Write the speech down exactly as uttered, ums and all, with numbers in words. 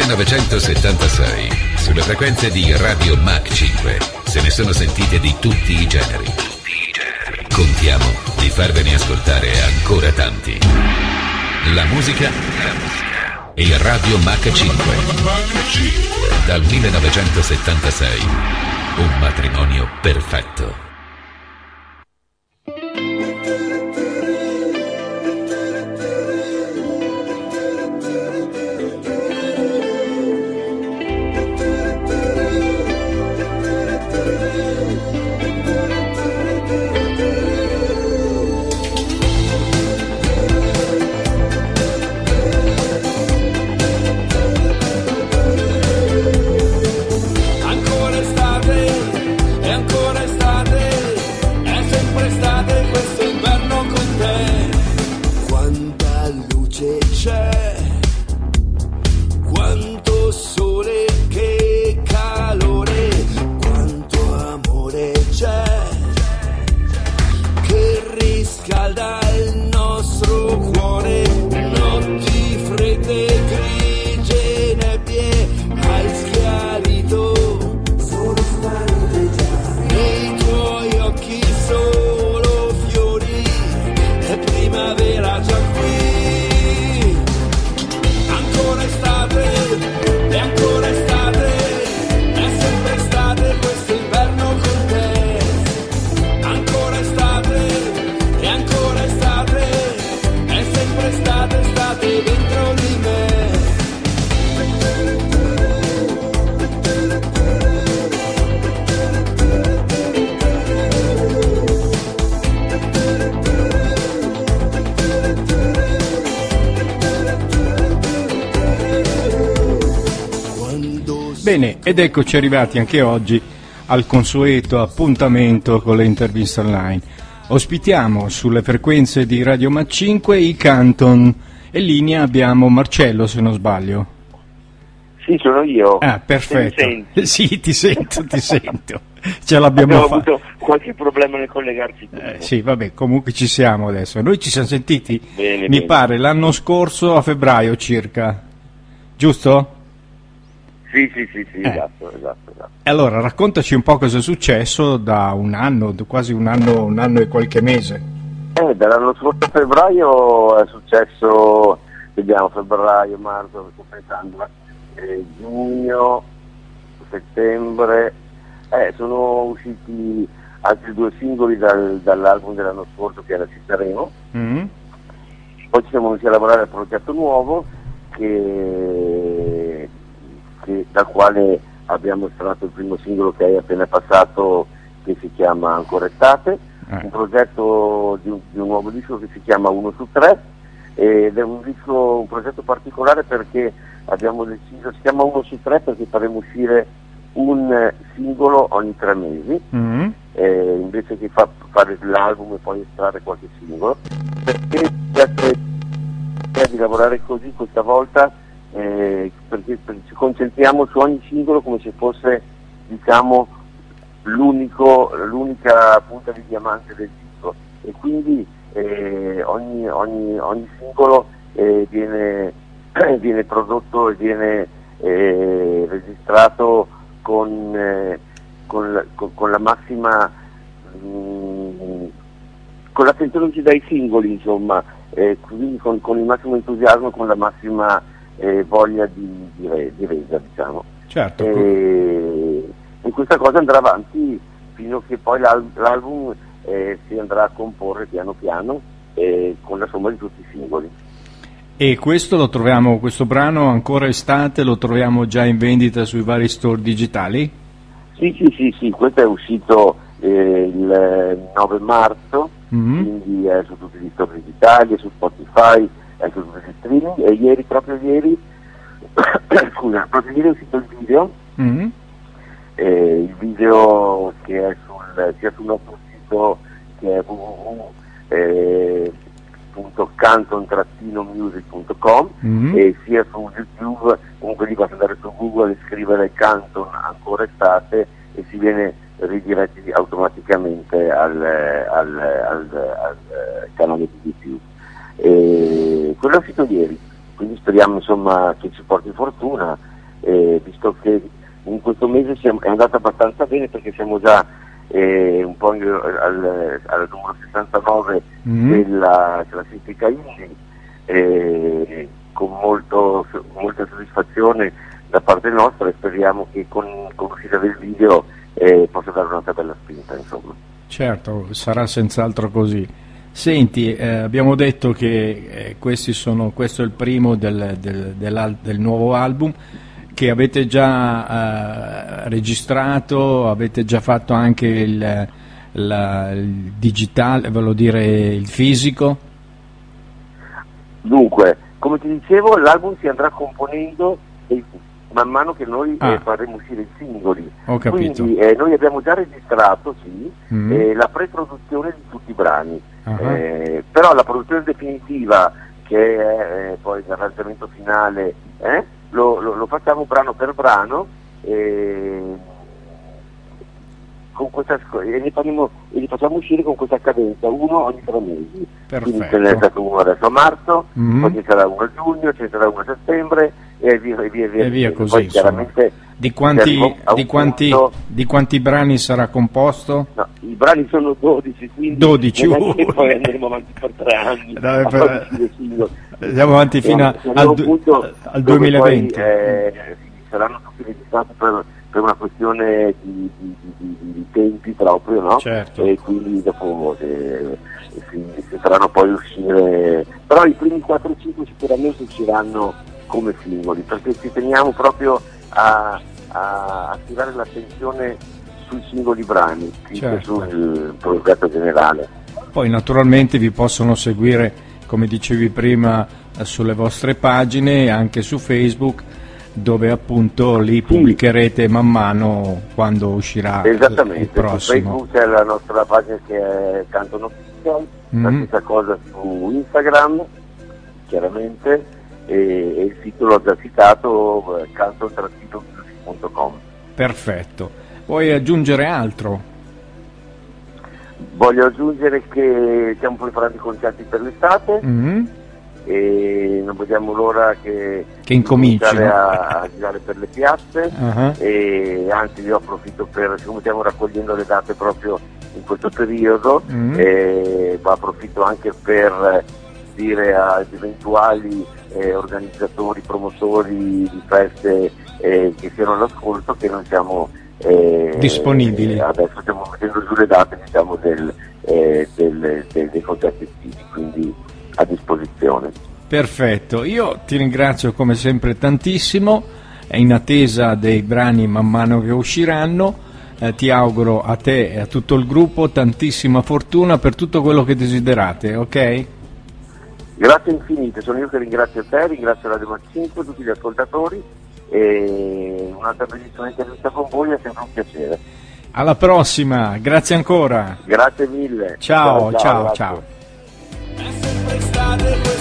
millenovecentosettantasei, sulle frequenze di Radio Mach cinque, se ne sono sentite di tutti i generi. Contiamo di farvene ascoltare ancora tanti. La musica e Radio Mach cinque. Dal millenovecentosettantasei, un matrimonio perfetto. Bene, ed eccoci arrivati anche oggi al consueto appuntamento con le interviste online. Ospitiamo sulle frequenze di Radio Mach cinque i Canton e in linea abbiamo Marcello, se non sbaglio. Sì, sono io. Ah, perfetto. Ti sì, ti sento, ti sento. Ce l'abbiamo fatta. fatta. Abbiamo avuto qualche problema nel collegarci. Eh, sì, vabbè, comunque ci siamo adesso. Noi ci siamo sentiti, bene, mi bene. pare, l'anno scorso a febbraio circa, giusto? Sì, sì, sì, sì, eh. esatto, esatto, esatto. Allora, raccontaci un po' cosa è successo da un anno, quasi un anno, un anno e qualche mese. Eh, dall'anno scorso a febbraio è successo, vediamo, febbraio, marzo, sto pensando, eh, giugno, settembre, eh, sono usciti altri due singoli dal, dall'album dell'anno scorso che era Ci saremo. Mm-hmm. Poi ci siamo venuti a lavorare al progetto nuovo che... Che, dal quale abbiamo estratto il primo singolo che hai appena passato, che si chiama Ancora Estate, eh. un progetto di un, di un nuovo disco che si chiama Uno su tre, ed è un disco, un progetto particolare perché abbiamo deciso, si chiama Uno su tre perché faremo uscire un singolo ogni tre mesi, mm-hmm. eh, invece che fa, fare l'album e poi estrarre qualche singolo, perché piace di lavorare così questa volta. Eh, perché, perché ci concentriamo su ogni singolo come se fosse, diciamo, l'unico, l'unica punta di diamante del disco, e quindi eh, ogni, ogni, ogni singolo eh, viene, viene prodotto e viene eh, registrato con, eh, con, la, con, con la massima mh, con l'attenzione che dai singoli, insomma, eh, quindi con, con il massimo entusiasmo, con la massima Eh, voglia di, di, re, di resa, diciamo. Certo. E, e questa cosa andrà avanti fino a che poi l'al- l'album eh, si andrà a comporre piano piano eh, con la somma di tutti i singoli. E questo lo troviamo, questo brano Ancora Estate, lo troviamo già in vendita sui vari store digitali? Sì, sì, sì, sì, questo è uscito eh, il nove marzo, mm-hmm. quindi è su tutti gli store digitali, su Spotify, anche su streaming, e ieri, proprio ieri, scusa, proprio ieri è uscito il video, mm-hmm. eh, il video che è sul, sia sul nostro sito che è w w w punto canton music punto com, mm-hmm. e sia su YouTube. Comunque lì basta andare su Google e scrivere Canton Ancora Estate e si viene ridiretti automaticamente al, al, al, al canale di YouTube. E quello è uscito ieri, quindi speriamo, insomma, che ci porti fortuna eh, visto che in questo mese siamo, è andata abbastanza bene perché siamo già eh, un po' in, al, al numero sessantanove mm-hmm. della classifica indie, eh, con molto, molta soddisfazione da parte nostra, e speriamo che con, con l'uscita del video eh, possa dare un'altra bella spinta, insomma. Certo, sarà senz'altro così. Senti, eh, abbiamo detto che eh, questi sono, questo è il primo del, del, del, del nuovo album, che avete già eh, registrato, avete già fatto anche il, la, il digitale, voglio dire il fisico? Dunque, come ti dicevo, l'album si andrà componendo e, man mano che noi ah. eh, faremo uscire i singoli. Ho capito. Quindi eh, noi abbiamo già registrato, sì, mm. eh, la pre-produzione di tutti i brani, uh-huh. eh, però la produzione definitiva, che è eh, poi l'arrangiamento finale, eh, Lo, lo, lo facciamo brano per brano e, con questa, e, li faremo, e li facciamo uscire con questa cadenza, uno ogni tre mesi. Perfetto. Quindi ce n'è stato uno adesso a marzo, mm-hmm. poi ci sarà uno a giugno, ci sarà uno a settembre e via e via, via, e via così. Poi chiaramente di quanti, di, quanti, punto, di quanti brani sarà composto? No, i brani sono dodici, quindi dodici, non è che poi andremo avanti per tre anni. Dai, per... Andiamo avanti fino a, al, punto al duemilaventi. Poi, eh, saranno tutti registrati per, per una questione di, di, di, di tempi proprio, no? Certo. E quindi dopo eh, si, si faranno poi uscire, però i primi quattro o cinque sicuramente usciranno come singoli, perché ci teniamo proprio a, a attirare l'attenzione sui singoli brani, certo. sul progetto generale. Poi naturalmente vi possono seguire, come dicevi prima, sulle vostre pagine, anche su Facebook, dove appunto lì pubblicherete man mano quando uscirà esattamente il prossimo. Su Facebook c'è la nostra pagina che è Canton Official, mm-hmm. la stessa cosa su Instagram chiaramente, e, e il sito l'ho già citato, canton punto com. Perfetto. Vuoi aggiungere altro? Voglio aggiungere che stiamo preparando i concerti per l'estate, mm-hmm. e non vediamo l'ora che, che incominci, no? a, a girare per le piazze, uh-huh. e anzi io approfitto per, siccome stiamo raccogliendo le date proprio in questo periodo, mm-hmm. e approfitto anche per dire agli eventuali eh, organizzatori, promotori di feste eh, che siano all'ascolto che non siamo eh, disponibili. Adesso stiamo mettendo giù le date, diciamo, del, eh, del, del, dei concerti estivi, quindi a disposizione. Perfetto, io ti ringrazio come sempre tantissimo, in attesa dei brani man mano che usciranno, eh, ti auguro a te e a tutto il gruppo tantissima fortuna per tutto quello che desiderate, ok? Grazie infinite, sono io che ringrazio te, ringrazio Radio Mac cinque, tutti gli ascoltatori, e un'altra bellissima intervista con voi è sempre un piacere. Alla prossima, grazie ancora. Grazie mille. Ciao, ciao, ciao. ciao. Started